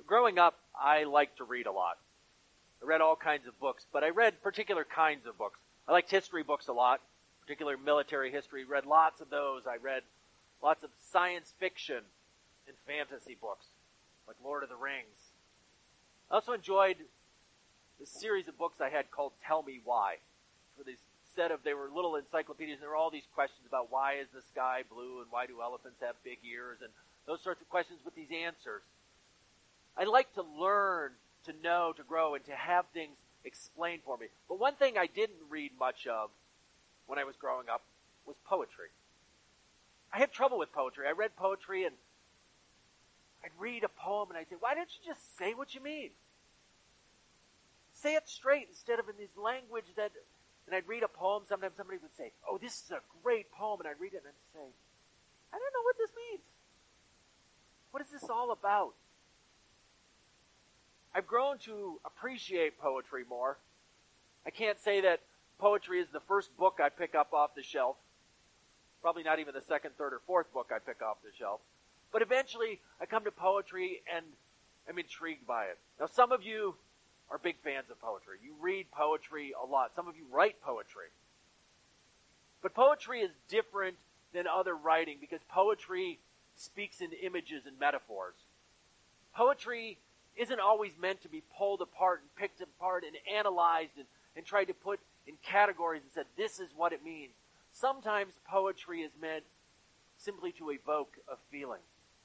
Growing up, I liked to read a lot. I read all kinds of books, but I read particular kinds of books. I liked history books a lot, particularly military history. Read lots of those. I read lots of science fiction and fantasy books, like Lord of the Rings. I also enjoyed the series of books I had called Tell Me Why. They were little encyclopedias, and there were all these questions about why is the sky blue, and why do elephants have big ears, and those sorts of questions with these answers. I like to learn, to know, to grow, and to have things explained for me. But one thing I didn't read much of when I was growing up was poetry. I had trouble with poetry. I read poetry, and I'd read a poem, and I'd say, why don't you just say what you mean? Say it straight instead of in this language that... And I'd read a poem, sometimes somebody would say, oh, this is a great poem, and I'd read it, and I'd say, I don't know what this means. What is this all about? I've grown to appreciate poetry more. I can't say that poetry is the first book I pick up off the shelf. Probably not even the second, third, or fourth book I pick off the shelf. But eventually, I come to poetry, and I'm intrigued by it. Now, some of you are big fans of poetry. You read poetry a lot. Some of you write poetry. But poetry is different than other writing because poetry speaks in images and metaphors. Poetry isn't always meant to be pulled apart and picked apart and analyzed and tried to put in categories and said, this is what it means. Sometimes poetry is meant simply to evoke a feeling.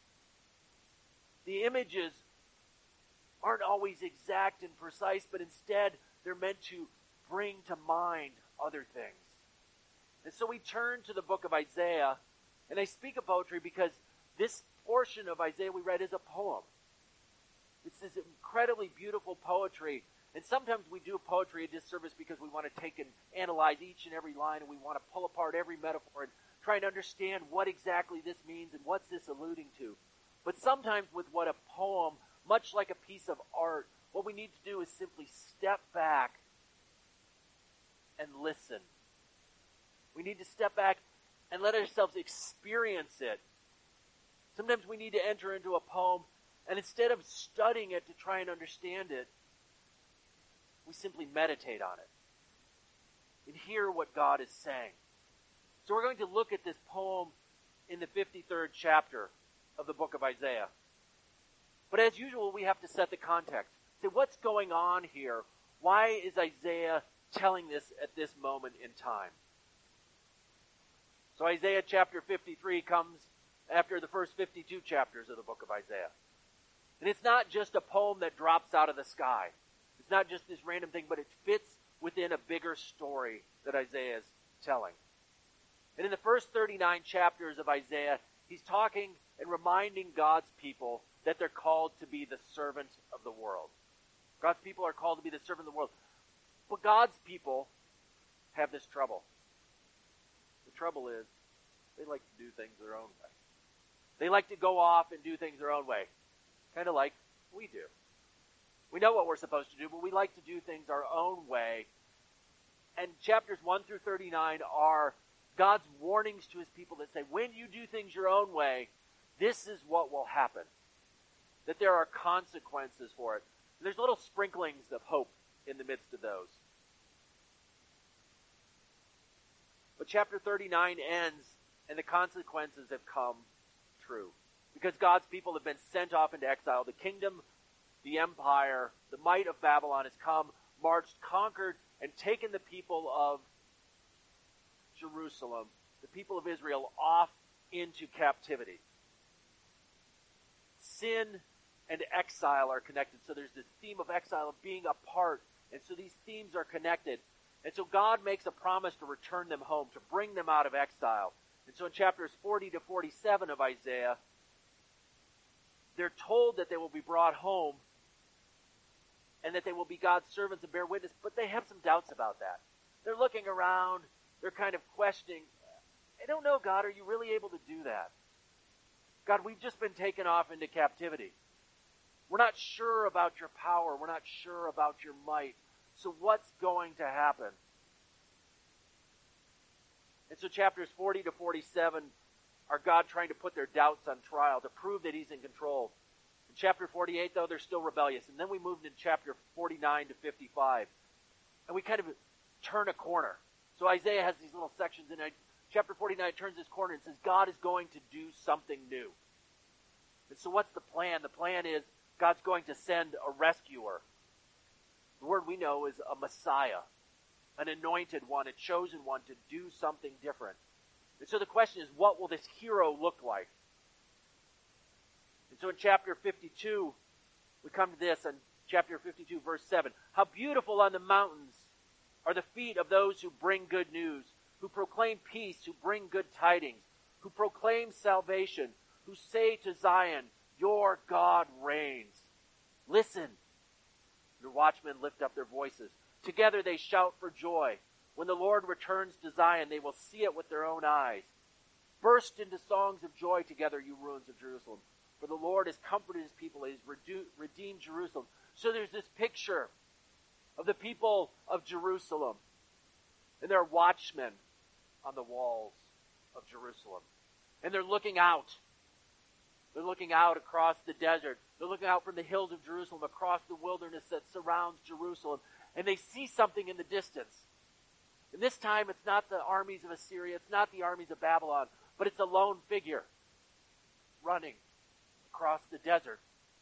The images aren't always exact and precise, but instead they're meant to bring to mind other things. And so we turn to the book of Isaiah, and I speak of poetry because this portion of Isaiah we read is a poem. It's this incredibly beautiful poetry, and sometimes we do poetry a disservice because we want to take and analyze each and every line, and we want to pull apart every metaphor and try and understand what exactly this means and what's this alluding to. But sometimes with what a poem, much like a piece of art, what we need to do is simply step back and listen. We need to step back and let ourselves experience it. Sometimes we need to enter into a poem, and instead of studying it to try and understand it, we simply meditate on it and hear what God is saying. So we're going to look at this poem in the 53rd chapter of the book of Isaiah. But as usual, we have to set the context. Say, what's going on here? Why is Isaiah telling this at this moment in time? So Isaiah chapter 53 comes after the first 52 chapters of the book of Isaiah. And it's not just a poem that drops out of the sky. It's not just this random thing, but it fits within a bigger story that Isaiah is telling. And in the first 39 chapters of Isaiah, he's talking and reminding God's people that they're called to be the servant of the world. God's people are called to be the servant of the world. But God's people have this trouble. The trouble is, they like to do things their own way. They like to go off and do things their own way. Kind of like we do. We know what we're supposed to do, but we like to do things our own way. And chapters 1 through 39 are God's warnings to his people that say, when you do things your own way, this is what will happen. That there are consequences for it. And there's little sprinklings of hope in the midst of those. But chapter 39 ends, and the consequences have come true. Because God's people have been sent off into exile. The kingdom, the empire, the might of Babylon has come, marched, conquered, and taken the people of Jerusalem, the people of Israel, off into captivity. Sin and exile are connected. So there's this theme of exile, of being apart. And so these themes are connected. And so God makes a promise to return them home, to bring them out of exile. And so in chapters 40 to 47 of Isaiah, they're told that they will be brought home and that they will be God's servants and bear witness, but they have some doubts about that. They're looking around, they're kind of questioning, I don't know, God, are you really able to do that? God, we've just been taken off into captivity. We're not sure about your power. We're not sure about your might. So what's going to happen? And so chapters 40 to 47 are God trying to put their doubts on trial to prove that he's in control. In chapter 48, though, they're still rebellious. And then we moved into chapter 49 to 55. And we kind of turn a corner. So Isaiah has these little sections in it. Chapter 49 turns this corner and says, God is going to do something new. And so what's the plan? The plan is God's going to send a rescuer. The word we know is a Messiah, an anointed one, a chosen one to do something different. And so the question is, what will this hero look like? And so in chapter 52, we come to this in chapter 52, verse 7. How beautiful on the mountains are the feet of those who bring good news, who proclaim peace, who bring good tidings, who proclaim salvation, who say to Zion, your God reigns. Listen. Your watchmen lift up their voices. Together they shout for joy. When the Lord returns to Zion, they will see it with their own eyes. Burst into songs of joy together, you ruins of Jerusalem. For the Lord has comforted his people, he has redeemed Jerusalem. So there's this picture of the people of Jerusalem. And there are watchmen on the walls of Jerusalem. And they're looking out. They're looking out across the desert. They're looking out from the hills of Jerusalem, across the wilderness that surrounds Jerusalem. And they see something in the distance. And this time it's not the armies of Assyria, it's not the armies of Babylon, but it's a lone figure running across the desert.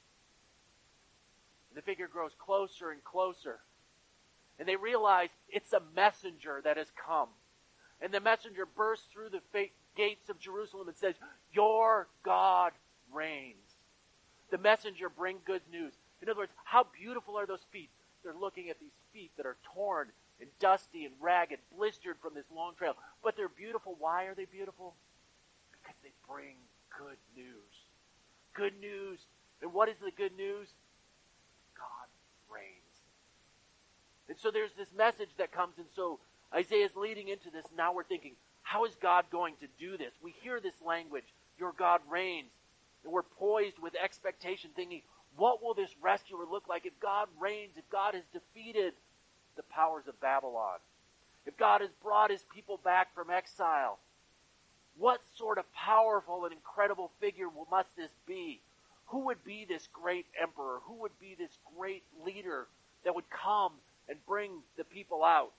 And the figure grows closer and closer. And they realize it's a messenger that has come. And the messenger bursts through the gates of Jerusalem and says, your God reigns. The messenger brings good news. In other words, how beautiful are those feet? They're looking at these feet that are torn and dusty and ragged, blistered from this long trail. But they're beautiful. Why are they beautiful? Because they bring good news. Good news. And what is the good news? God reigns. And so there's this message that comes, and so Isaiah's leading into this. Now we're thinking, how is God going to do this? We hear this language, your God reigns. And we're poised with expectation, thinking, what will this rescuer look like if God reigns, if God has defeated the powers of Babylon, if God has brought his people back from exile? What sort of powerful and incredible figure must this be? Who would be this great emperor? Who would be this great leader that would come and bring the people out?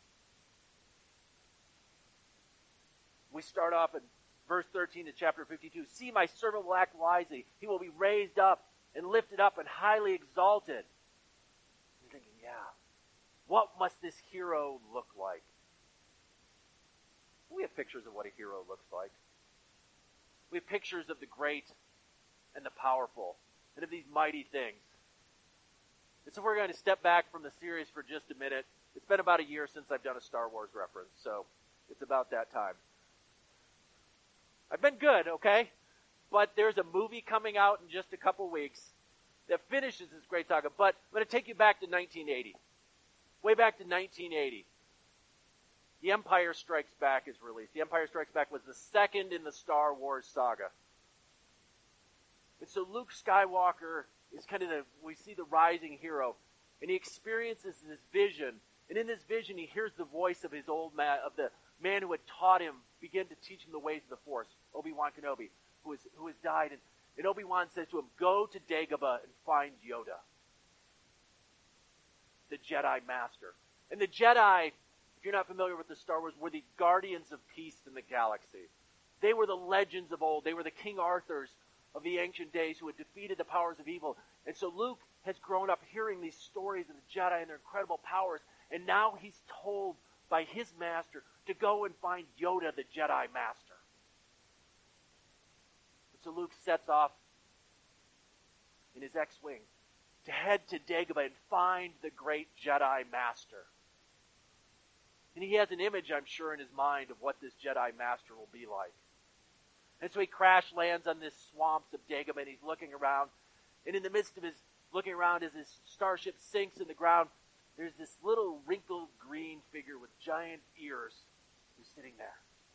We start off in verse 13 of chapter 52. See, my servant will act wisely. He will be raised up and lifted up and highly exalted. You're thinking, yeah, what must this hero look like? We have pictures of what a hero looks like. We have pictures of the great and the powerful and of these mighty things. And so we're going to step back from the series for just a minute. It's been about a year since I've done a Star Wars reference, so it's about that time. I've been good, okay? But there's a movie coming out in just a couple weeks that finishes this great saga. But I'm going to take you back to 1980. Way back to 1980. The Empire Strikes Back is released. The Empire Strikes Back was the second in the Star Wars saga. And so Luke Skywalker is kind of we see the rising hero. And he experiences this vision. And in this vision, he hears the voice of his old man, of the man who had taught him, begin to teach him the ways of the Force, Obi-Wan Kenobi, who has died. And Obi-Wan says to him, go to Dagobah and find Yoda, the Jedi Master. And the Jedi, if you're not familiar with the Star Wars, were the guardians of peace in the galaxy. They were the legends of old. They were the King Arthurs of the ancient days who had defeated the powers of evil. And so Luke has grown up hearing these stories of the Jedi and their incredible powers. And now he's told by his master to go and find Yoda, the Jedi Master. And so Luke sets off in his X-Wing to head to Dagobah and find the great Jedi Master. And he has an image, I'm sure, in his mind of what this Jedi Master will be like. And so he crash lands on this swamps of Dagobah, and he's looking around. And in the midst of his looking around as his starship sinks in the ground, there's this little wrinkled green figure with giant ears who's sitting there.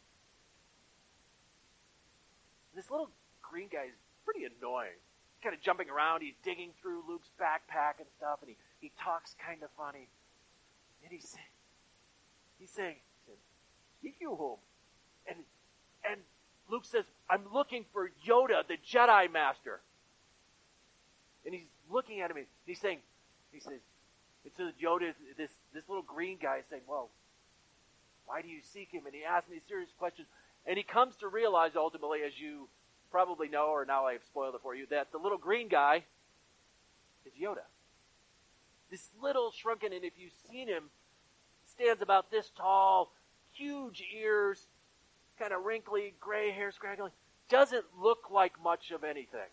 This little green guy is pretty annoying. He's kind of jumping around. He's digging through Luke's backpack and stuff, and he talks kind of funny. And he's saying, seek you whom? And Luke says, I'm looking for Yoda, the Jedi Master. And looking at him, and he says, and so Yoda, this little green guy is saying, well, why do you seek him? And he asks me these serious questions. And he comes to realize ultimately, as you probably know, or now I have spoiled it for you, that the little green guy is Yoda. This little shrunken, and if you've seen him, stands about this tall, huge ears, kind of wrinkly, gray hair scraggling, doesn't look like much of anything.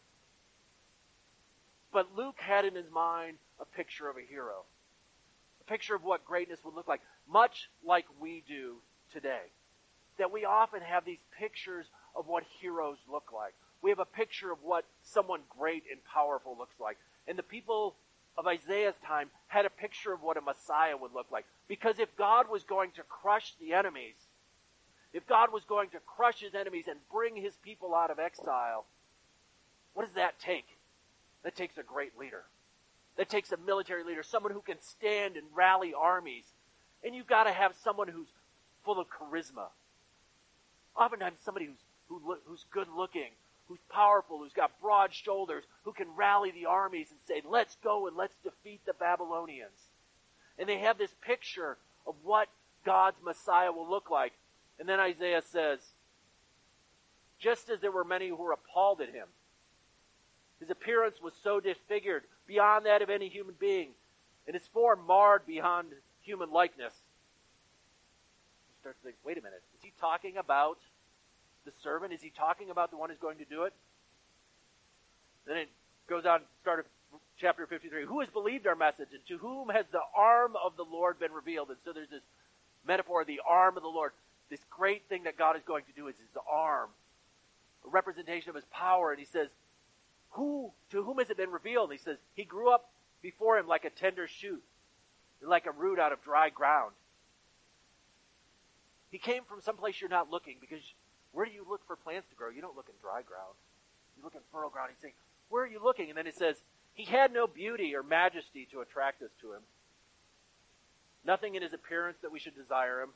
But Luke had in his mind a picture of a hero. A picture of what greatness would look like, much like we do today. That we often have these pictures of what heroes look like. We have a picture of what someone great and powerful looks like. And the people of Isaiah's time had a picture of what a Messiah would look like. Because if God was going to crush the enemies, if God was going to crush his enemies and bring his people out of exile, what does that take? That takes a great leader. That takes a military leader, someone who can stand and rally armies. And you've got to have someone who's full of charisma. Oftentimes somebody who's good looking, who's powerful, who's got broad shoulders, who can rally the armies and say, let's go and let's defeat the Babylonians. And they have this picture of what God's Messiah will look like. And then Isaiah says, just as there were many who were appalled at him, his appearance was so disfigured beyond that of any human being, and his form marred beyond human likeness. You start to think, wait a minute, is he talking about the servant? Is he talking about the one who's going to do it? Then it goes on, start of chapter 53. Who has believed our message, and to whom has the arm of the Lord been revealed? And so there's this metaphor of the arm of the Lord. This great thing that God is going to do is his arm, a representation of his power. And he says, to whom has it been revealed? And he says, he grew up before him like a tender shoot, and like a root out of dry ground. He came from someplace you're not looking, because where do you look for plants to grow? You don't look in dry ground. You look in fertile ground. He's saying, where are you looking? And then it says, he had no beauty or majesty to attract us to him. Nothing in his appearance that we should desire him.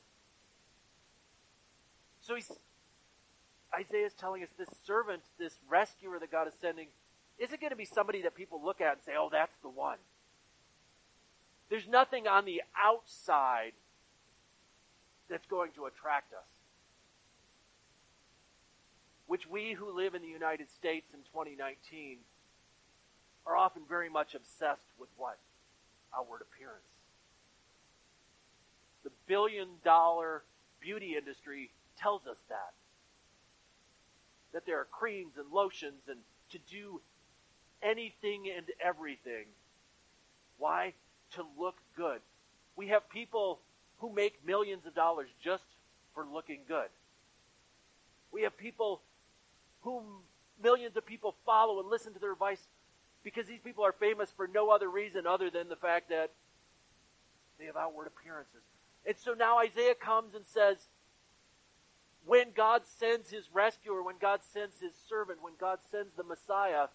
So Isaiah's telling us this servant, this rescuer that God is sending, isn't going to be somebody that people look at and say, oh, that's the one. There's nothing on the outside that's going to attract us. Which we who live in the United States in 2019 are often very much obsessed with what? Outward appearance. The billion-dollar beauty industry tells us that. That there are creams and lotions and to do anything and everything. Why? To look good. We have people who make millions of dollars just for looking good. We have people whom millions of people follow and listen to their advice because these people are famous for no other reason other than the fact that they have outward appearances. And so now Isaiah comes and says, when God sends his rescuer, when God sends his servant, when God sends the Messiah,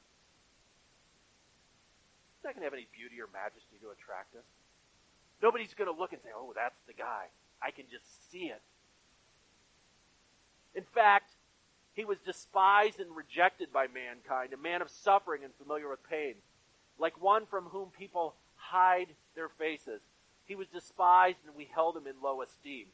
he's not going to have any beauty or majesty to attract us. Nobody's going to look and say, oh, that's the guy. I can just see it. In fact, he was despised and rejected by mankind, a man of suffering and familiar with pain, like one from whom people hide their faces. He was despised and we held him in low esteem.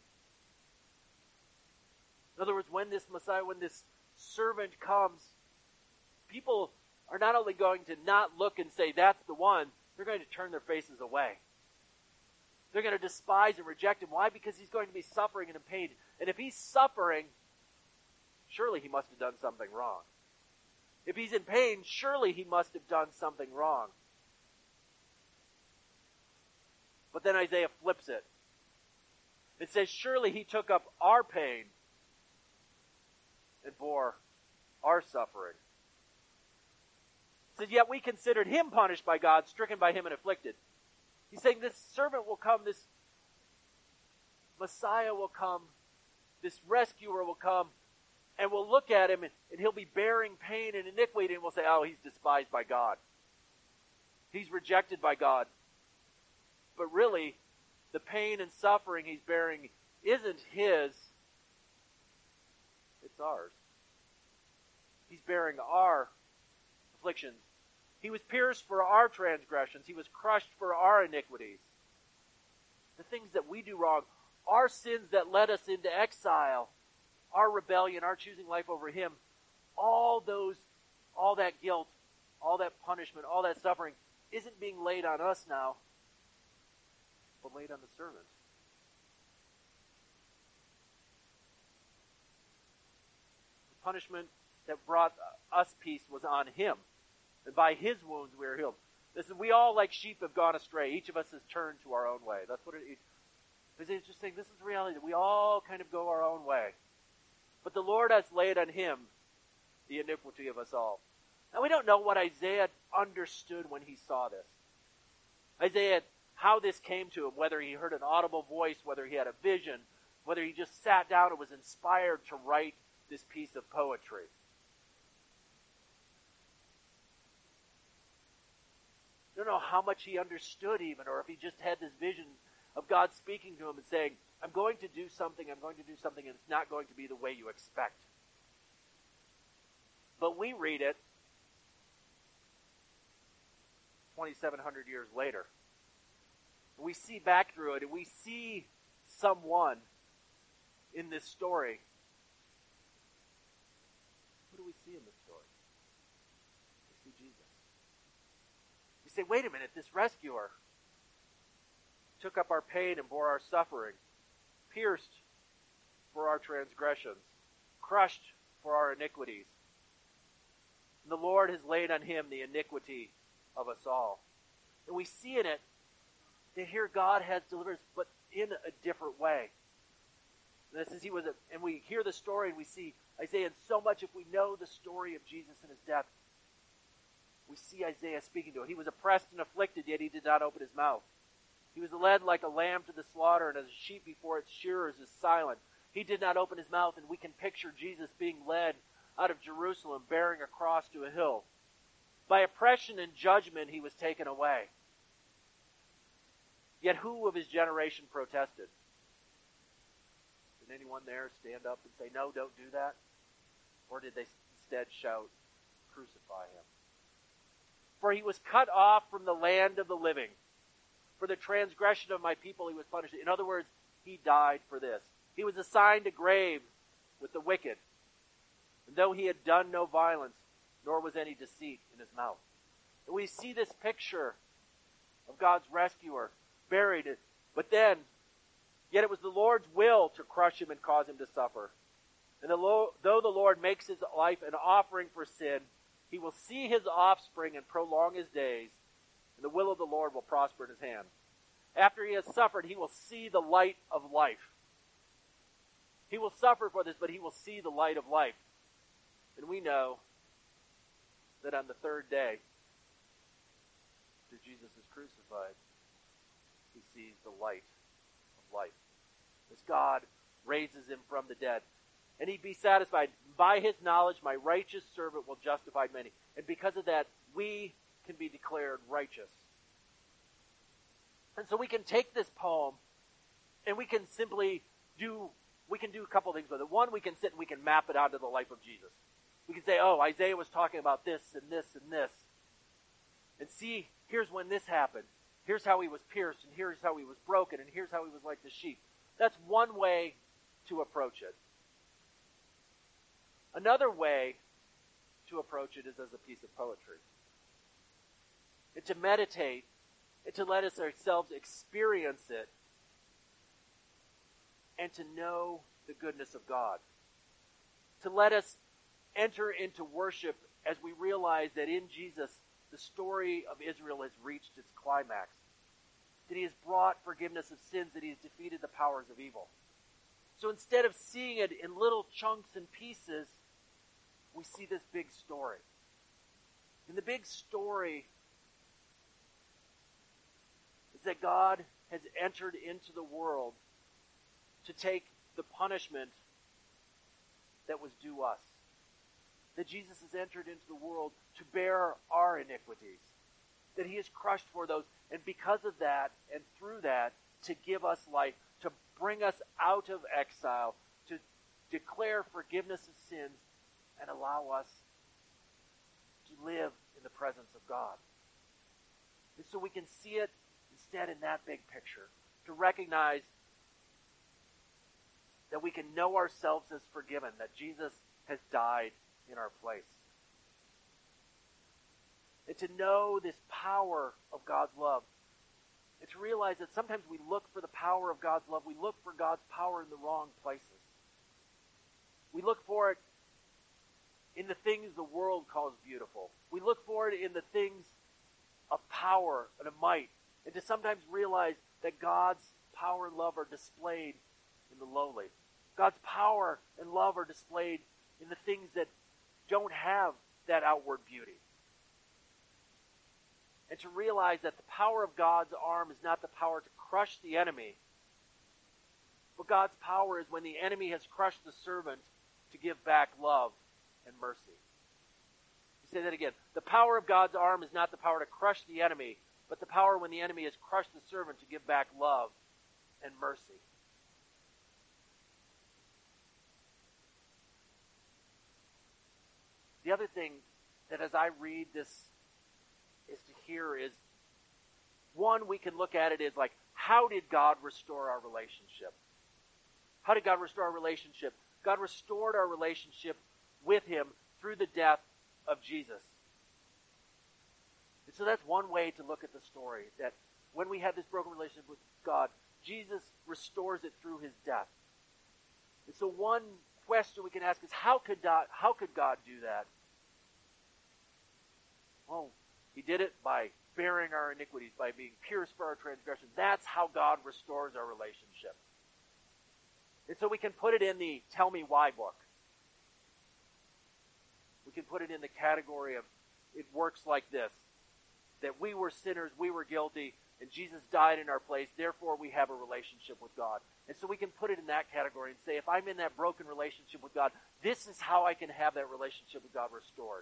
In other words, when this Messiah, when this servant comes, people are not only going to not look and say, that's the one, they're going to turn their faces away. They're going to despise and reject him. Why? Because he's going to be suffering and in pain. And if he's suffering, surely he must have done something wrong. If he's in pain, surely he must have done something wrong. But then Isaiah flips it. It says, surely he took up our pain and bore our suffering. It says, yet we considered him punished by God, stricken by him and afflicted. He's saying this servant will come, this Messiah will come, this rescuer will come, and we'll look at him and he'll be bearing pain and iniquity, and we'll say, oh, he's despised by God. He's rejected by God. But really, the pain and suffering he's bearing isn't his, it's ours. He's bearing our afflictions He was pierced for our transgressions. He was crushed for our iniquities. The things that we do wrong, our sins that led us into exile, our rebellion, our choosing life over him, all that guilt, all that punishment, all that suffering isn't being laid on us now, but laid on the servant. The punishment that brought us peace was on him. And by his wounds we are healed. Listen, we all like sheep have gone astray. Each of us has turned to our own way. That's what it is. He's just saying this is the reality, that we all kind of go our own way. But the Lord has laid on him the iniquity of us all. Now we don't know what Isaiah understood when he saw this. Isaiah, how this came to him, whether he heard an audible voice, whether he had a vision, whether he just sat down and was inspired to write this piece of poetry. I don't know how much he understood even, or if he just had this vision of God speaking to him and saying, I'm going to do something, and it's not going to be the way you expect. But we read it 2,700 years later. We see back through it, and we see someone in this story. What do we see in this story? We see Jesus. We say, wait a minute, this rescuer took up our pain and bore our suffering, pierced for our transgressions, crushed for our iniquities. And the Lord has laid on him the iniquity of us all. And we see in it that here God has delivered us, but in a different way. And this is and we hear the story and we see Isaiah, and so much if we know the story of Jesus and his death, we see Isaiah speaking to it. He was oppressed and afflicted, yet he did not open his mouth. He was led like a lamb to the slaughter, and as a sheep before its shearers is silent. He did not open his mouth, and we can picture Jesus being led out of Jerusalem, bearing a cross to a hill. By oppression and judgment he was taken away. Yet who of his generation protested? Did anyone there stand up and say, no, don't do that? Or did they instead shout, crucify him? For he was cut off from the land of the living. For the transgression of my people he was punished. In other words, he died for this. He was assigned a grave with the wicked. And though he had done no violence, nor was any deceit in his mouth. And we see this picture of God's rescuer buried. But then, yet it was the Lord's will to crush him and cause him to suffer. And though the Lord makes his life an offering for sin, he will see his offspring and prolong his days, and the will of the Lord will prosper in his hand. After he has suffered, he will see the light of life. He will suffer for this, but he will see the light of life. And we know that on the third day, after Jesus is crucified, he sees the light of life. As God raises him from the dead. And he'd be satisfied. By his knowledge, my righteous servant will justify many. And because of that, we can be declared righteous. And so we can take this poem and we can simply do a couple things with it. One, we can sit and we can map it onto the life of Jesus. We can say, oh, Isaiah was talking about this and this and this. And see, here's when this happened. Here's how he was pierced, and here's how he was broken, and here's how he was like the sheep. That's one way to approach it. Another way to approach it is as a piece of poetry. And to meditate, and to let us ourselves experience it, and to know the goodness of God. To let us enter into worship as we realize that in Jesus, the story of Israel has reached its climax. That he has brought forgiveness of sins, that he has defeated the powers of evil. So instead of seeing it in little chunks and pieces, we see this big story. And the big story is that God has entered into the world to take the punishment that was due us. That Jesus has entered into the world to bear our iniquities. That he is crushed for those. And because of that, and through that, to give us life, to bring us out of exile, to declare forgiveness of sins, and allow us to live in the presence of God. And so we can see it instead in that big picture, to recognize that we can know ourselves as forgiven, that Jesus has died in our place. And to know this power of God's love, and to realize that sometimes we look for the power of God's love, we look for God's power in the wrong places. We look for it in the things the world calls beautiful. We look for it in the things of power and of might, and to sometimes realize that God's power and love are displayed in the lowly. God's power and love are displayed in the things that don't have that outward beauty. And to realize that the power of God's arm is not the power to crush the enemy, but God's power is when the enemy has crushed the servant to give back love and mercy. Say that again. The power of God's arm is not the power to crush the enemy, but the power when the enemy has crushed the servant to give back love and mercy. The other thing that as I read this is to hear is, one, we can look at it as like, how did God restore our relationship? How did God restore our relationship? God restored our relationship with Him through the death of Jesus. And so that's one way to look at the story, that when we have this broken relationship with God, Jesus restores it through His death. And so one question we can ask is, how could God do that? Well, He did it by bearing our iniquities, by being pierced for our transgressions. That's how God restores our relationship. And so we can put it in the Tell Me Why book. We can put it in the category of, it works like this, that we were sinners, we were guilty, and Jesus died in our place, therefore we have a relationship with God. And so we can put it in that category and say, if I'm in that broken relationship with God, this is how I can have that relationship with God restored.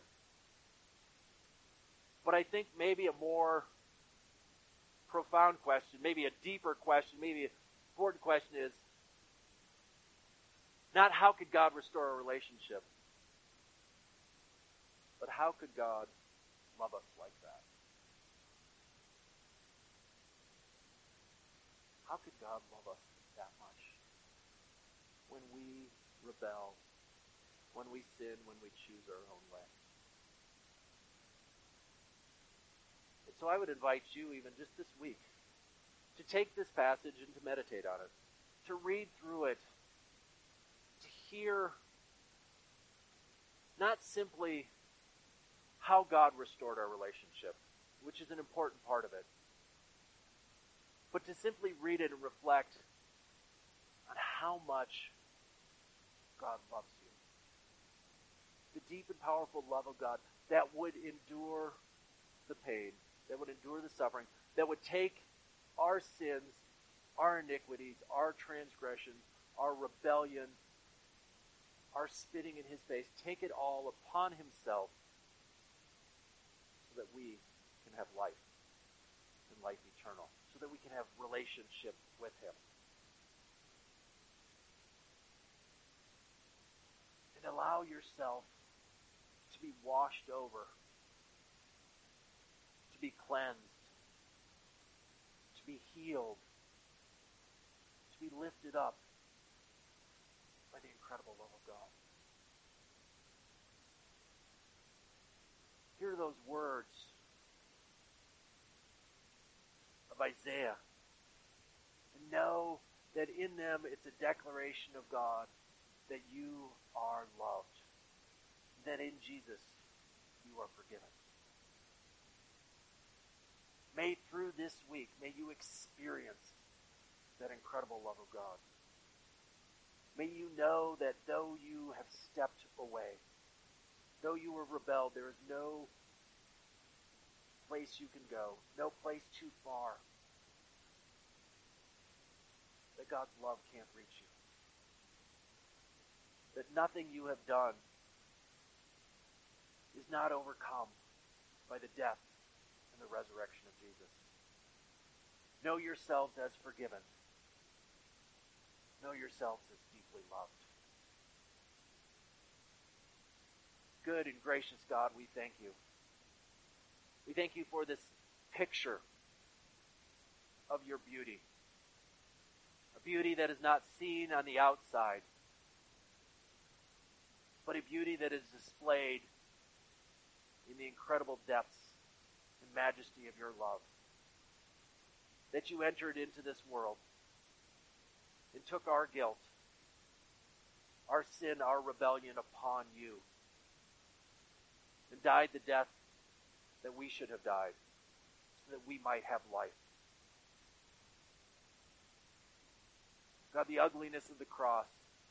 But I think maybe a more profound question, maybe a deeper question, maybe an important question is, not how could God restore a relationship, but how could God love us like that? How could God love us that much? When we rebel, when we sin, when we choose our own way. And so I would invite you, even just this week, to take this passage and to meditate on it, to read through it, to hear not simply how God restored our relationship, which is an important part of it, but to simply read it and reflect on how much God loves you. The deep and powerful love of God that would endure the pain, that would endure the suffering, that would take our sins, our iniquities, our transgressions, our rebellion, our spitting in His face, take it all upon Himself so that we can have life and life eternal, so that we can have relationship with Him. And allow yourself to be washed over, to be cleansed, to be healed, to be lifted up by the incredible love of God. Hear those words of Isaiah and know that in them it's a declaration of God that you are loved, that in Jesus you are forgiven. May through this week, may you experience that incredible love of God. May you know that though you have stepped away, though you have rebelled, there is no place you can go, no place too far that God's love can't reach you. That nothing you have done is not overcome by the death and the resurrection of Jesus. Know yourselves as forgiven. Know yourselves as deeply loved. Good and gracious God, we thank you We thank you for this picture of your beauty. A beauty that is not seen on the outside, but a beauty that is displayed in the incredible depths and majesty of your love. That you entered into this world and took our guilt, our sin, our rebellion upon you, and died the death that we should have died, so that we might have life. God, the ugliness of the cross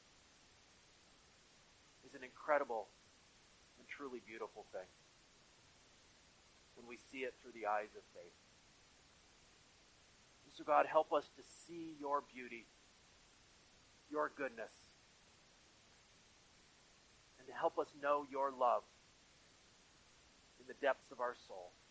is an incredible and truly beautiful thing when we see it through the eyes of faith. And so God, help us to see your beauty, your goodness, and to help us know your love in the depths of our soul.